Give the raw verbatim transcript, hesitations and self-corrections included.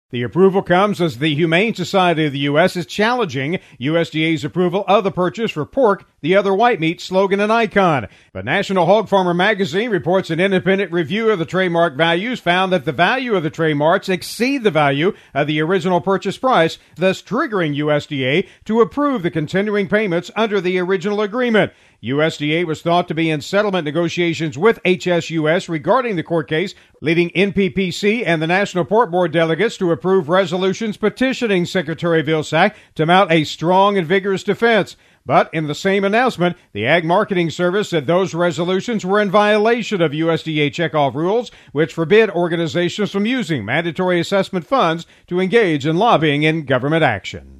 The approval comes as the Humane Society of the U S is challenging U S D A's approval of the purchase for pork, the other white meat slogan and icon. But National Hog Farmer magazine reports an independent review of the trademark values found that the value of the trademarks exceed the value of the original purchase price, thus triggering U S D A to approve the continuing payments under the original agreement. U S D A was thought to be in settlement negotiations with H S U S regarding the court case, leading N P P C and the National Pork Board delegates to approve resolutions petitioning Secretary Vilsack to mount a strong and vigorous defense. But in the same announcement, the Ag Marketing Service said those resolutions were in violation of U S D A checkoff rules, which forbid organizations from using mandatory assessment funds to engage in lobbying and government action.